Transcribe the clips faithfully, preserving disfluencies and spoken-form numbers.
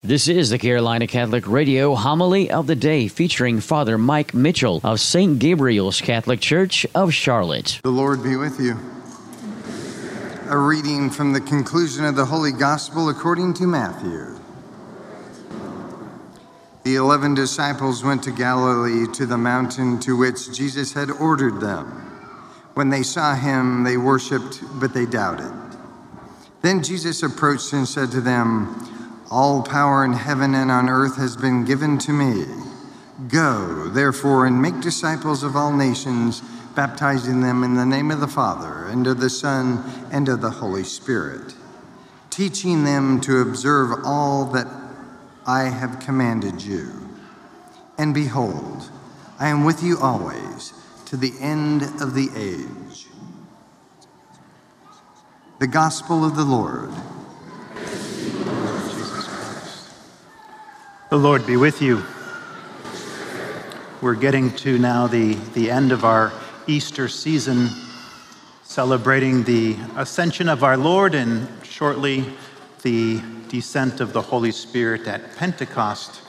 This is the Carolina Catholic Radio Homily of the Day, featuring Father Mike Mitchell of Saint Gabriel's Catholic Church of Charlotte. The Lord be with you. A reading from the conclusion of the Holy Gospel according to Matthew. The eleven disciples went to Galilee, to the mountain to which Jesus had ordered them. When they saw him, they worshipped, but they doubted. Then Jesus approached and said to them, "All power in heaven and on earth has been given to me. Go, therefore, and make disciples of all nations, baptizing them in the name of the Father, and of the Son, and of the Holy Spirit, teaching them to observe all that I have commanded you. And behold, I am with you always, to the end of the age." The Gospel of the Lord. The Lord be with you. We're getting to now the, the end of our Easter season, celebrating the ascension of our Lord and shortly the descent of the Holy Spirit at Pentecost.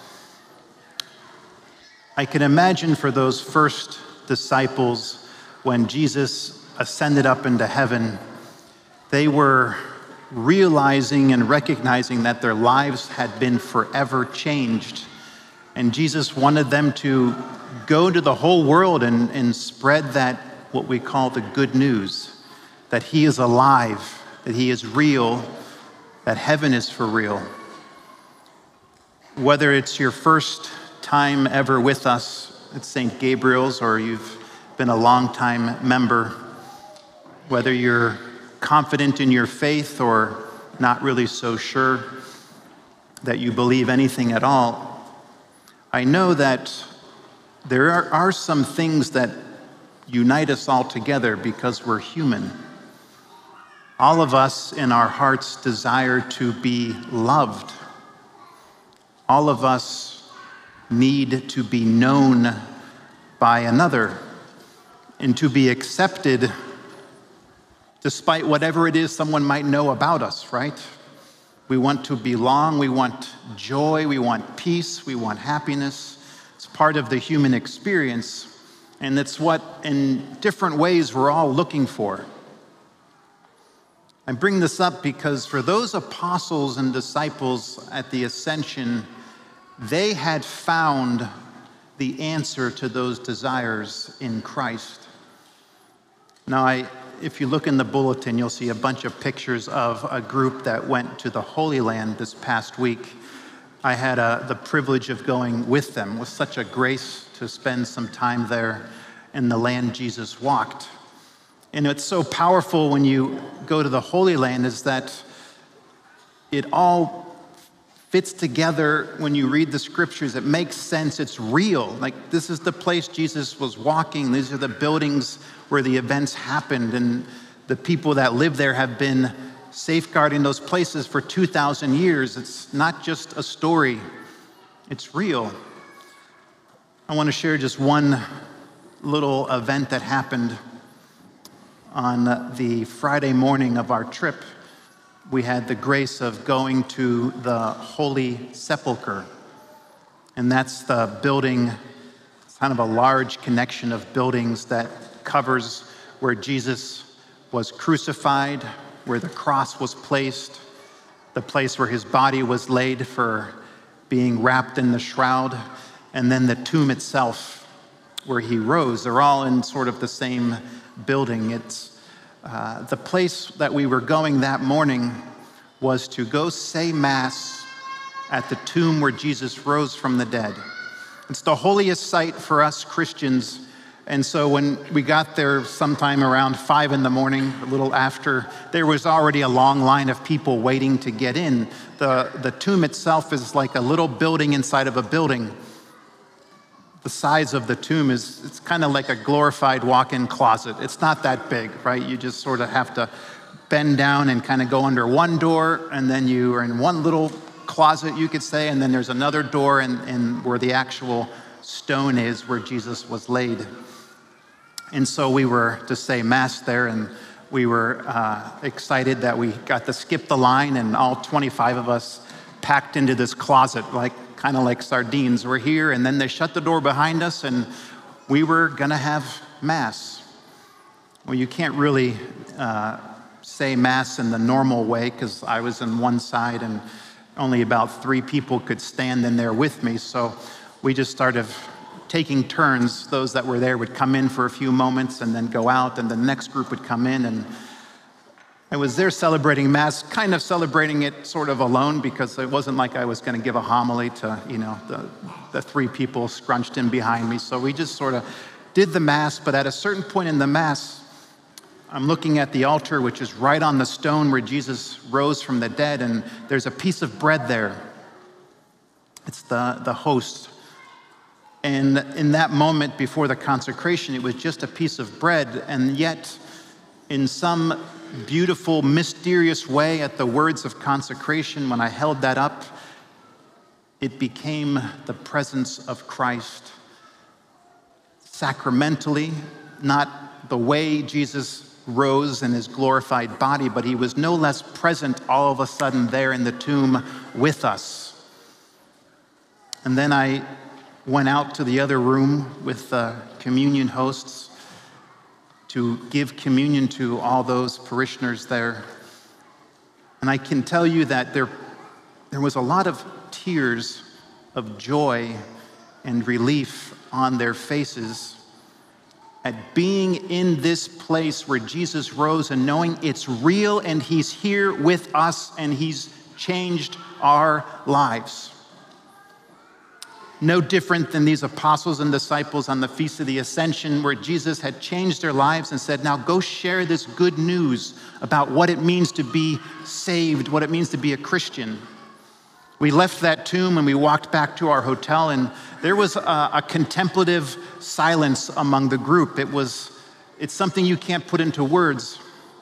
I can imagine for those first disciples, when Jesus ascended up into heaven, they were realizing and recognizing that their lives had been forever changed. And Jesus wanted them to go to the whole world and, and spread that, what we call the good news, that he is alive, that he is real, that heaven is for real. Whether it's your first time ever with us at Saint Gabriel's, or you've been a long-time member, whether you're confident in your faith or not really so sure that you believe anything at all, I know that there are, are some things that unite us all together because we're human. All of us in our hearts desire to be loved. All of us need to be known by another and to be accepted despite whatever it is someone might know about us, right? We want to belong, we want joy, we want peace, we want happiness. It's part of the human experience, and it's what, in different ways, we're all looking for. I bring this up because for those apostles and disciples at the Ascension, they had found the answer to those desires in Christ. Now, I, if you look in the bulletin, you'll see a bunch of pictures of a group that went to the Holy Land this past week. I had uh, the privilege of going with them. It was such a grace to spend some time there in the land Jesus walked. And it's so powerful when you go to the Holy Land is that it all fits together when you read the scriptures. It makes sense. It's real. Like, this is the place Jesus was walking. These are the buildings where the events happened. And the people that live there have been safeguarding those places for two thousand years. It's not just a story. It's real. I want to share just one little event that happened on the Friday morning of our trip. We had the grace of going to the Holy Sepulchre. And that's the building, it's kind of a large connection of buildings that covers where Jesus was crucified, where the cross was placed, the place where his body was laid for being wrapped in the shroud, and then the tomb itself where he rose. They're all in sort of the same building. It's uh, the place that we were going that morning was to go say Mass at the tomb where Jesus rose from the dead. It's the holiest site for us Christians. And so when we got there sometime around five in the morning, a little after, there was already a long line of people waiting to get in. The, the tomb itself is like a little building inside of a building. The size of the tomb is, it's kind of like a glorified walk-in closet. It's not that big, right? You just sort of have to bend down and kind of go under one door, and then you are in one little closet, you could say, and then there's another door and, and where the actual stone is where Jesus was laid. And so we were to say Mass there, and we were uh, excited that we got to skip the line, and all twenty-five of us packed into this closet, like kind of like sardines. We're here, and then they shut the door behind us, and we were gonna have Mass. Well, you can't really uh, say Mass in the normal way, because I was on one side and only about three people could stand in there with me, so we just started taking turns. Those that were there would come in for a few moments and then go out, and the next group would come in, and I was there celebrating Mass, kind of celebrating it sort of alone, because it wasn't like I was going to give a homily to, you know, the, the three people scrunched in behind me. So we just sort of did the Mass, but at a certain point in the Mass, I'm looking at the altar, which is right on the stone where Jesus rose from the dead, and there's a piece of bread there. It's the, the host. And in that moment before the consecration, it was just a piece of bread, and yet in some beautiful, mysterious way, at the words of consecration, when I held that up, it became the presence of Christ. Sacramentally, not the way Jesus rose in his glorified body, but he was no less present all of a sudden there in the tomb with us. And then I went out to the other room with the communion hosts to give communion to all those parishioners there. And I can tell you that there, there was a lot of tears of joy and relief on their faces at being in this place where Jesus rose and knowing it's real and he's here with us and he's changed our lives. No different than these apostles and disciples on the Feast of the Ascension, where Jesus had changed their lives and said, now go share this good news about what it means to be saved, what it means to be a Christian. We left that tomb and we walked back to our hotel, and there was a, a contemplative silence among the group. It was, it's something you can't put into words.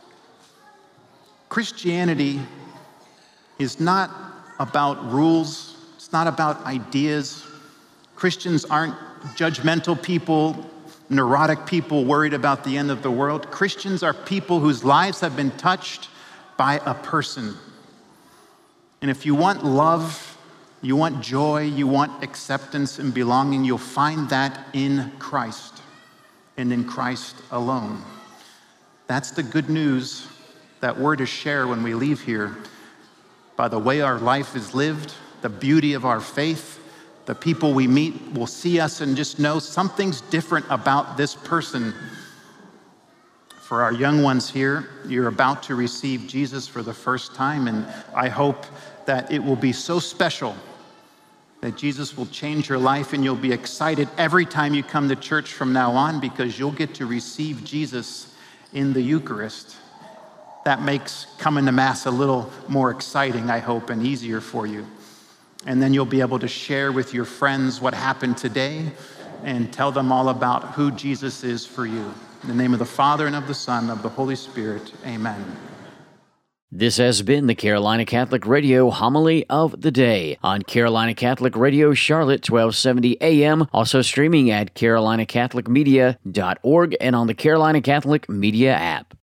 Christianity is not about rules. It's not about ideas. Christians aren't judgmental people, neurotic people worried about the end of the world. Christians are people whose lives have been touched by a person. And if you want love, you want joy, you want acceptance and belonging, you'll find that in Christ and in Christ alone. That's the good news that we're to share when we leave here. By the way our life is lived, the beauty of our faith, the people we meet will see us and just know something's different about this person. For our young ones here, you're about to receive Jesus for the first time, and I hope that it will be so special that Jesus will change your life, and you'll be excited every time you come to church from now on, because you'll get to receive Jesus in the Eucharist. That makes coming to Mass a little more exciting, I hope, and easier for you. And then you'll be able to share with your friends what happened today and tell them all about who Jesus is for you. In the name of the Father, and of the Son, and of the Holy Spirit, amen. This has been the Carolina Catholic Radio Homily of the Day on Carolina Catholic Radio Charlotte, twelve seventy A M, also streaming at carolina catholic media dot org and on the Carolina Catholic Media app.